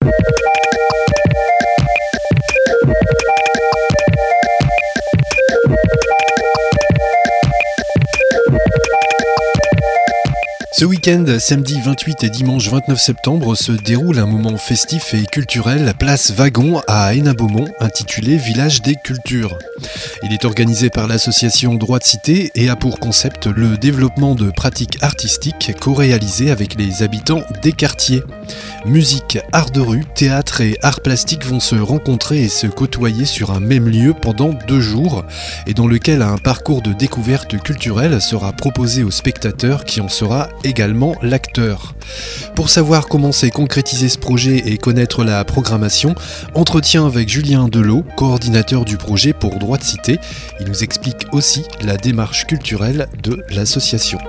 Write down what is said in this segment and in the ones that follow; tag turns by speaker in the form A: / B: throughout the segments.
A: Ce week-end, samedi 28 et dimanche 29 septembre, se déroule un moment festif et culturel place Wagon à Hénin-Beaumont, intitulé Village des Cultures. Il est organisé par l'association Droit de Cité et a pour concept le développement de pratiques artistiques co-réalisées avec les habitants des quartiers. Musique, art de rue, théâtre et art plastique vont se rencontrer et se côtoyer sur un même lieu pendant 2 jours et dans lequel un parcours de découverte culturelle sera proposé aux spectateurs qui en sera également l'acteur. Pour savoir comment s'est concrétisé ce projet et connaître la programmation, entretien avec Julien Delot, coordinateur du projet pour Droit de Cité. Il nous explique aussi la démarche culturelle de l'association.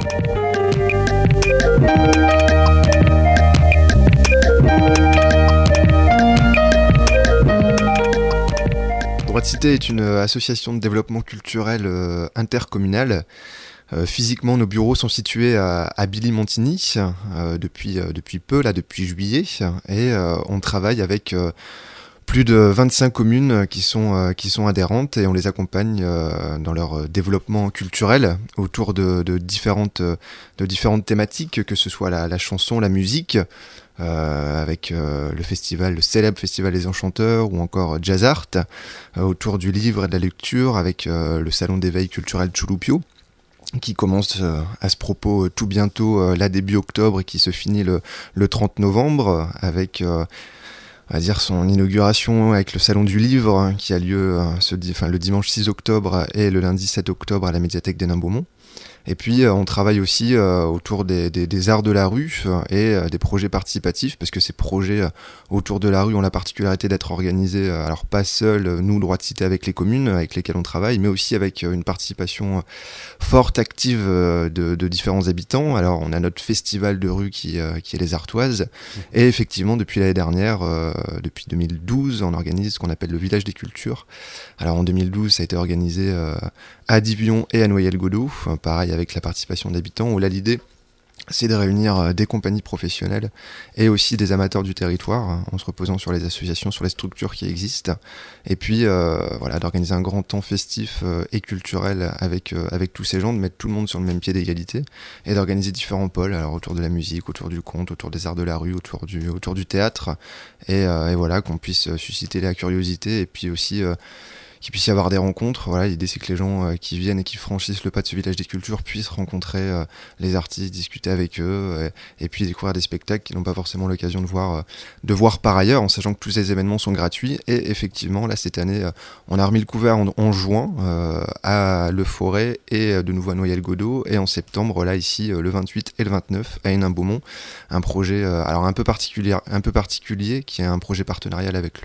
B: Droit de Cité est une association de développement culturel intercommunal. Physiquement, nos bureaux sont situés à Billy-Montigny depuis peu, depuis juillet, et on travaille avec plus de 25 communes qui sont adhérentes et on les accompagne dans leur développement culturel autour de différentes thématiques, que ce soit la chanson, la musique, avec le célèbre festival des Enchanteurs ou encore Jazz Art, autour du livre et de la lecture avec le salon d'éveil culturel Chouloupio, qui commence à ce propos tout bientôt, là début octobre, et qui se finit le 30 novembre avec on va dire son inauguration avec le salon du livre qui a lieu le dimanche 6 octobre et le lundi 7 octobre à la médiathèque d'Hénin-Beaumont. Et puis on travaille aussi autour des arts de la rue et des projets participatifs, parce que ces projets autour de la rue ont la particularité d'être organisés, alors pas seuls, nous, Droit de Cité, avec les communes avec lesquelles on travaille, mais aussi avec une participation forte, active de différents habitants. Alors on a notre festival de rue qui est les Artoises, et effectivement depuis l'année dernière, depuis 2012, on organise ce qu'on appelle le Village des Cultures. Alors en 2012, ça a été organisé à Divion et à Noyelles-Godault, pareil avec la participation d'habitants, où là l'idée c'est de réunir des compagnies professionnelles et aussi des amateurs du territoire, en se reposant sur les associations, sur les structures qui existent, et puis d'organiser un grand temps festif et culturel avec tous ces gens, de mettre tout le monde sur le même pied d'égalité, et d'organiser différents pôles, alors autour de la musique, autour du conte, autour des arts de la rue, autour du théâtre, et voilà, qu'on puisse susciter la curiosité, et puis aussi qu'il puisse y avoir des rencontres. Voilà, l'idée c'est que les gens qui viennent et qui franchissent le pas de ce village des cultures puissent rencontrer les artistes, discuter avec eux, et puis découvrir des spectacles qu'ils n'ont pas forcément l'occasion de voir par ailleurs, en sachant que tous ces événements sont gratuits. Et effectivement, là cette année, on a remis le couvert en juin à Le Forêt et de nouveau à Noyelles-Godault, et en septembre, là ici, le 28 et le 29 à Hénin-Beaumont, un projet alors un peu particulier, qui est un projet partenarial avec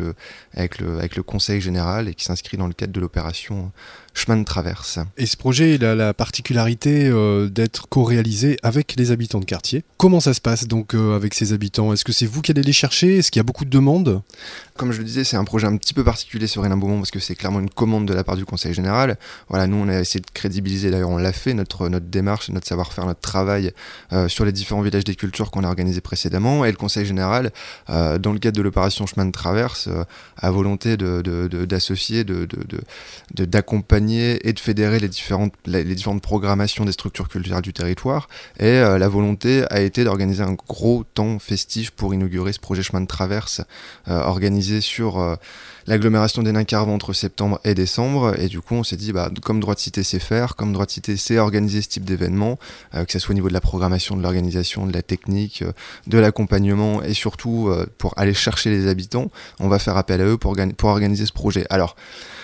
B: le Conseil général et qui s'inscrit dans le cadre de l'opération Chemin de Traverse.
A: Et ce projet, il a la particularité d'être co-réalisé avec les habitants de quartier. Comment ça se passe donc avec ces habitants ? Est-ce que c'est vous qui allez les chercher ? Est-ce qu'il y a beaucoup de demandes ?
B: Comme je le disais, c'est un projet un petit peu particulier sur Hénin-Beaumont, parce que c'est clairement une commande de la part du Conseil général. Voilà, nous on a essayé de crédibiliser, d'ailleurs on l'a fait, notre démarche, notre savoir-faire, notre travail sur les différents villages des cultures qu'on a organisés précédemment, et le Conseil général, dans le cadre de l'opération Chemin de Traverse, a volonté d'associer, d'accompagner et de fédérer les différentes programmations des structures culturelles du territoire, et la volonté a été d'organiser un gros temps festif pour inaugurer ce projet Chemin de Traverse organisé sur l'agglomération d'Hénin-Carvent entre septembre et décembre. Et du coup on s'est dit, comme Droit de Cité sait faire, comme Droit de Cité sait organiser ce type d'événement, que ce soit au niveau de la programmation, de l'organisation, de la technique, de l'accompagnement, et surtout pour aller chercher les habitants, on va faire appel à eux pour organiser ce projet. Alors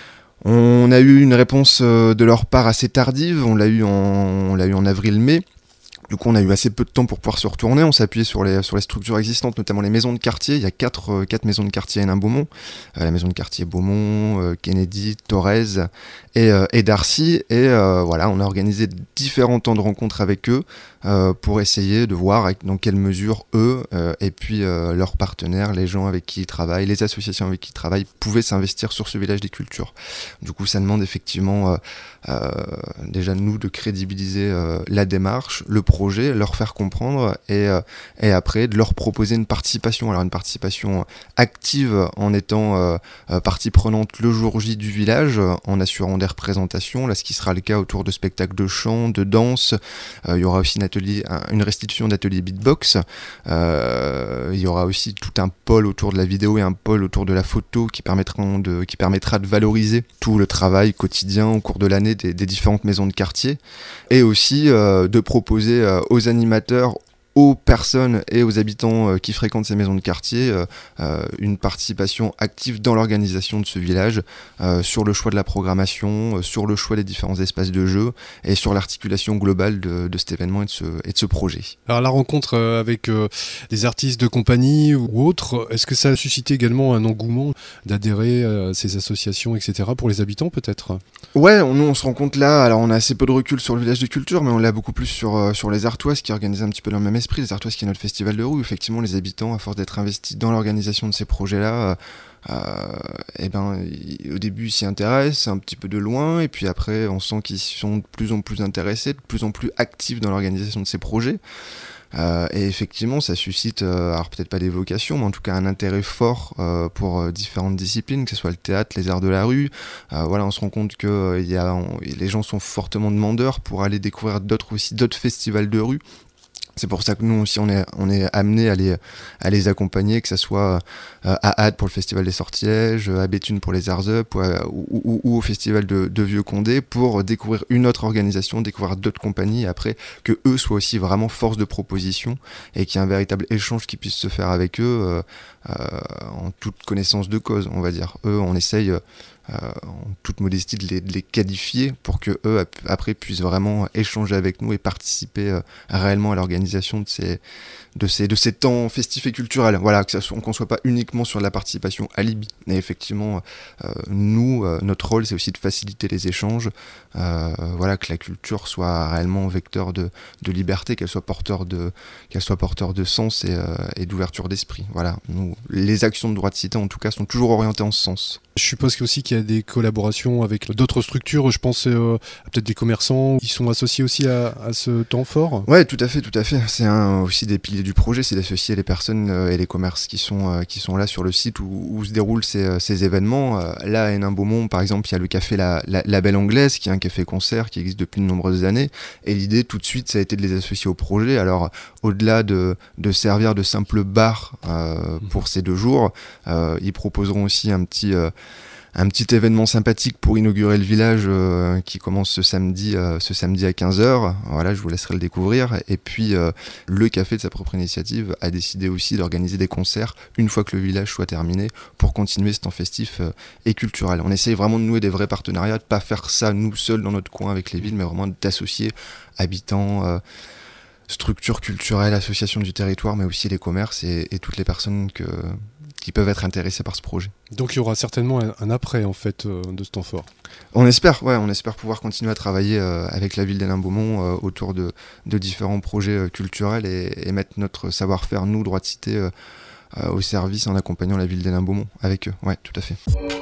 B: on a eu une réponse de leur part assez tardive, on l'a eu en avril-mai. Du coup, on a eu assez peu de temps pour pouvoir se retourner. On s'est appuyé sur les structures existantes, notamment les maisons de quartier. Il y a quatre maisons de quartier à Hénin-Beaumont. La maison de quartier Beaumont, Kennedy, Thorez et Darcy. Et voilà, on a organisé différents temps de rencontres avec eux, pour essayer de voir dans quelle mesure eux et puis leurs partenaires, les gens avec qui ils travaillent, les associations avec qui ils travaillent pouvaient s'investir sur ce village des cultures. Du coup, ça demande effectivement déjà nous de crédibiliser la démarche, le projet, leur faire comprendre et après de leur proposer une participation. Alors une participation active en étant partie prenante le jour J du village, en assurant des représentations, là ce qui sera le cas autour de spectacles de chant, de danse. Il y aura aussi une restitution d'ateliers beatbox. Il y aura aussi tout un pôle autour de la vidéo et un pôle autour de la photo qui permettra de valoriser tout le travail quotidien au cours de l'année des différentes maisons de quartier, et aussi de proposer aux animateurs, aux personnes et aux habitants qui fréquentent ces maisons de quartier une participation active dans l'organisation de ce village, sur le choix de la programmation, sur le choix des différents espaces de jeu et sur l'articulation globale de cet événement et de ce projet.
A: Alors la rencontre avec des artistes de compagnie ou autres, est-ce que ça a suscité également un engouement d'adhérer à ces associations, etc. pour les habitants peut-être ?
B: Ouais, nous on se rend compte là, alors on a assez peu de recul sur le village de culture, mais on l'a beaucoup plus sur les Artoises qui organisent un petit peu dans le même esprit. Les Artoises qui est notre festival de rue, effectivement les habitants, à force d'être investis dans l'organisation de ces projets-là, au début ils s'y intéressent un petit peu de loin, et puis après on sent qu'ils sont de plus en plus intéressés, de plus en plus actifs dans l'organisation de ces projets. Et effectivement ça suscite, alors peut-être pas des vocations, mais en tout cas un intérêt fort pour différentes disciplines, que ce soit le théâtre, les arts de la rue. On se rend compte que les gens sont fortement demandeurs pour aller découvrir d'autres festivals de rue. C'est pour ça que nous aussi on est amené à les accompagner, que ce soit à Agde pour le festival des Sortilèges, à Béthune pour les Arts Up ou au festival de Vieux-Condé, pour découvrir une autre organisation, découvrir d'autres compagnies, et après que eux soient aussi vraiment force de proposition et qu'il y ait un véritable échange qui puisse se faire avec eux en toute connaissance de cause, on va dire. Eux, on essaye en toute modestie de les qualifier pour que eux après puissent vraiment échanger avec nous et participer réellement à l'organisation de ces temps festifs et culturels. Voilà, qu'on soit pas uniquement sur la participation alibi. Mais effectivement, nous, notre rôle, c'est aussi de faciliter les échanges, que la culture soit réellement vecteur de liberté, qu'elle soit porteur de sens et d'ouverture d'esprit. Voilà, nous, les actions de droit de cité, en tout cas, sont toujours orientées en ce sens.
A: Je suppose aussi qu'il y a des collaborations avec d'autres structures, je pense à peut-être des commerçants qui sont associés aussi à ce temps fort.
B: Ouais, tout à fait. C'est aussi des piliers du projet, c'est d'associer les personnes et les commerces qui sont là sur le site où se déroulent ces événements. Là, à Hénin-Beaumont, par exemple, il y a le café la Belle Anglaise, qui est un café-concert qui existe depuis de nombreuses années. Et l'idée, tout de suite, ça a été de les associer au projet. Alors, au-delà de servir de simple bar pour ces 2 jours, ils proposeront aussi un petit événement sympathique pour inaugurer le village qui commence ce samedi à 15h. Voilà, je vous laisserai le découvrir. Et puis, le café de sa propre initiative a décidé aussi d'organiser des concerts une fois que le village soit terminé pour continuer ce temps festif et culturel. On essaye vraiment de nouer des vrais partenariats, de pas faire ça nous seuls dans notre coin avec les villes, mais vraiment d'associer habitants, structures culturelles, associations du territoire, mais aussi les commerces et toutes les personnes qui peuvent être intéressés par ce projet.
A: Donc il y aura certainement un après en fait de ce temps fort.
B: On espère pouvoir continuer à travailler avec la ville d'Hénin-Beaumont autour de différents projets culturels et mettre notre savoir-faire, nous, droit de cité, au service en accompagnant la ville d'Hénin-Beaumont avec eux. Ouais, tout à fait.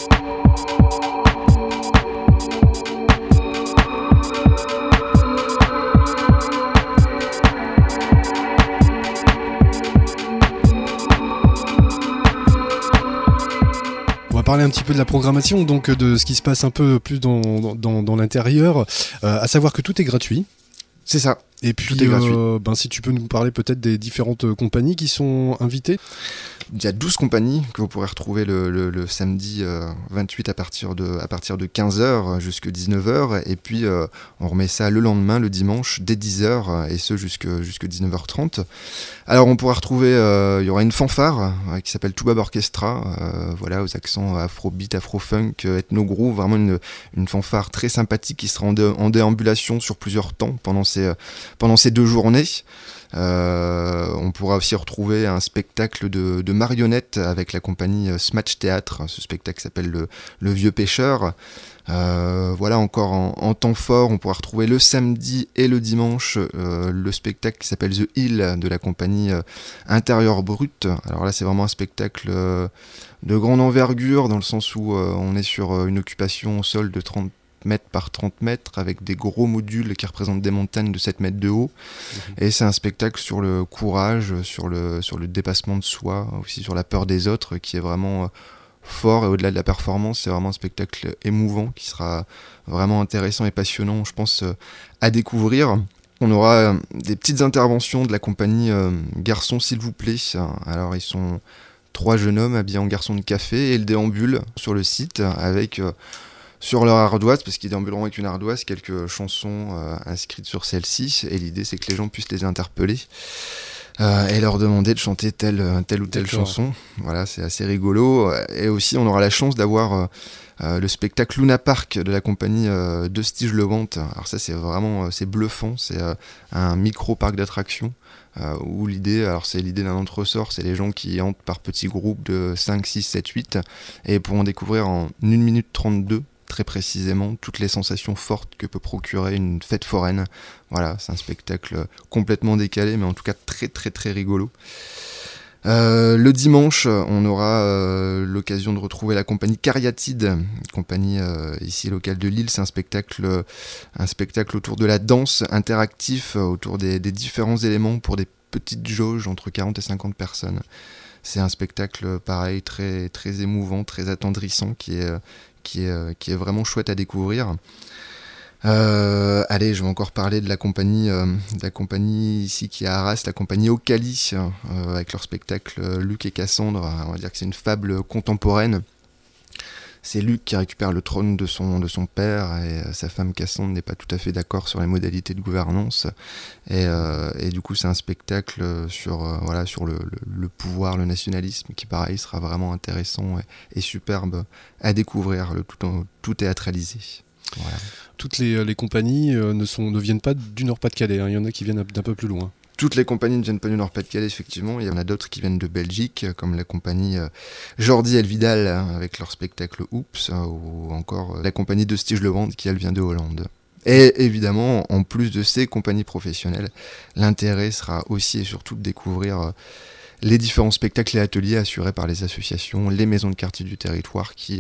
A: On va parler un petit peu de la programmation, donc de ce qui se passe un peu plus dans l'intérieur, à savoir que tout est gratuit.
B: C'est ça.
A: Et puis, si tu peux nous parler peut-être des différentes compagnies qui sont invitées.
B: Il y a 12 compagnies que vous pourrez retrouver le samedi 28 à partir de 15h jusqu'à 19h. Et puis, on remet ça le lendemain, le dimanche, dès 10h, et ce jusqu'à 19h30. Alors, on pourra retrouver, il y aura une fanfare qui s'appelle Toubab Orchestra, aux accents afrobeat, afro-funk, ethno-groove, vraiment une fanfare très sympathique qui sera en déambulation sur plusieurs temps pendant ces 2 journées. On pourra aussi retrouver un spectacle de marionnettes avec la compagnie Smatch Théâtre. Ce spectacle s'appelle Le Vieux Pêcheur. Voilà, encore en temps fort, on pourra retrouver le samedi et le dimanche le spectacle qui s'appelle The Hill de la compagnie Intérieur Brut. Alors là, c'est vraiment un spectacle de grande envergure, dans le sens où on est sur une occupation au sol de 30 mètres par 30 mètres avec des gros modules qui représentent des montagnes de 7 mètres de haut. Et c'est un spectacle sur le courage, sur le dépassement de soi, aussi sur la peur des autres, qui est vraiment fort. Et au-delà de la performance, c'est vraiment un spectacle émouvant qui sera vraiment intéressant et passionnant, je pense, à découvrir. On aura des petites interventions de la compagnie Garçons s'il vous plaît. Alors ils sont 3 jeunes hommes habillés en garçons de café et ils déambulent sur le site avec sur leur ardoise, parce qu'ils déambuleront avec une ardoise, quelques chansons inscrites sur celle-ci, et l'idée c'est que les gens puissent les interpeller et leur demander de chanter telle ou telle chanson. Voilà, c'est assez rigolo. Et aussi on aura la chance d'avoir le spectacle Luna Park de la compagnie de Stige Le Vent. Alors ça c'est vraiment c'est bluffant, c'est un micro-parc d'attractions où l'idée d'un entresort, c'est les gens qui entrent par petits groupes de 5, 6, 7, 8 et pourront découvrir en 1 minute 32 très précisément toutes les sensations fortes que peut procurer une fête foraine. Voilà, c'est un spectacle complètement décalé, mais en tout cas très très très rigolo. Le dimanche, on aura l'occasion de retrouver la compagnie Cariatide, compagnie ici locale de Lille. C'est un spectacle autour de la danse interactif, autour des différents éléments pour des petites jauges entre 40 et 50 personnes. C'est un spectacle pareil, très, très émouvant, très attendrissant, qui est vraiment chouette à découvrir. Allez, je vais encore parler de la compagnie ici qui est à Arras, la compagnie Ocali, avec leur spectacle Luc et Cassandre. On va dire que c'est une fable contemporaine. C'est Luc qui récupère le trône de son père, et sa femme Cassandre n'est pas tout à fait d'accord sur les modalités de gouvernance. Et du coup, c'est un spectacle sur le pouvoir, le nationalisme, qui pareil sera vraiment intéressant et superbe à découvrir, tout théâtralisé. Voilà.
A: Toutes les compagnies ne viennent pas du Nord-Pas-de-Calais, hein. Il y en a qui viennent d'un peu plus loin.
B: Toutes les compagnies ne viennent pas du Nord-Pas-de-Calais, effectivement. Il y en a d'autres qui viennent de Belgique, comme la compagnie Jordi Elvidal avec leur spectacle Oops, ou encore la compagnie de Stige Le Vent qui, elle, vient de Hollande. Et évidemment, en plus de ces compagnies professionnelles, l'intérêt sera aussi et surtout de découvrir les différents spectacles et ateliers assurés par les associations, les maisons de quartier du territoire qui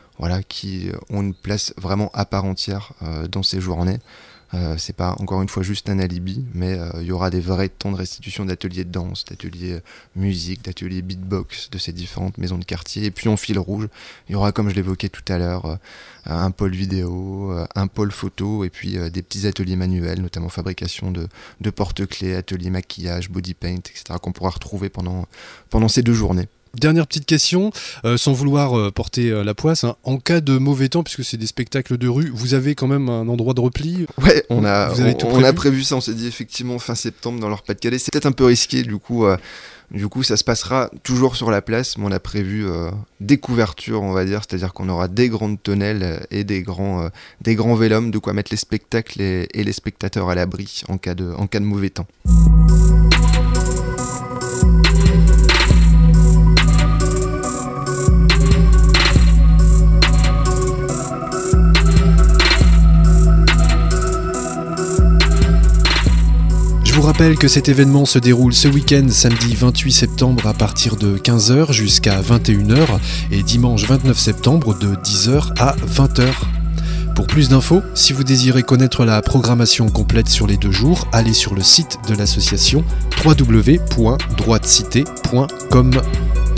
B: ont une place vraiment à part entière dans ces journées. C'est pas encore une fois juste un alibi, mais il y aura des vrais temps de restitution d'ateliers de danse, d'ateliers musique, d'ateliers beatbox de ces différentes maisons de quartier. Et puis en fil rouge, il y aura, comme je l'évoquais tout à l'heure, un pôle vidéo, un pôle photo, et puis des petits ateliers manuels, notamment fabrication de porte-clés, ateliers maquillage, body paint, etc., qu'on pourra retrouver pendant ces 2 journées.
A: Dernière petite question, sans vouloir porter la poisse, hein. En cas de mauvais temps, puisque c'est des spectacles de rue, vous avez quand même un endroit de repli?
B: Ouais, on a prévu ça, on s'est dit effectivement fin septembre dans l'Nord-Pas-de-Calais. C'est peut-être un peu risqué, du coup ça se passera toujours sur la place, mais on a prévu des couvertures, on va dire, c'est-à-dire qu'on aura des grandes tonnelles et des grands vélums, de quoi mettre les spectacles et les spectateurs à l'abri en cas de mauvais temps.
A: Je vous rappelle que cet événement se déroule ce week-end, samedi 28 septembre à partir de 15h jusqu'à 21h et dimanche 29 septembre de 10h à 20h. Pour plus d'infos, si vous désirez connaître la programmation complète sur les 2 jours, allez sur le site de l'association www.droitecité.com.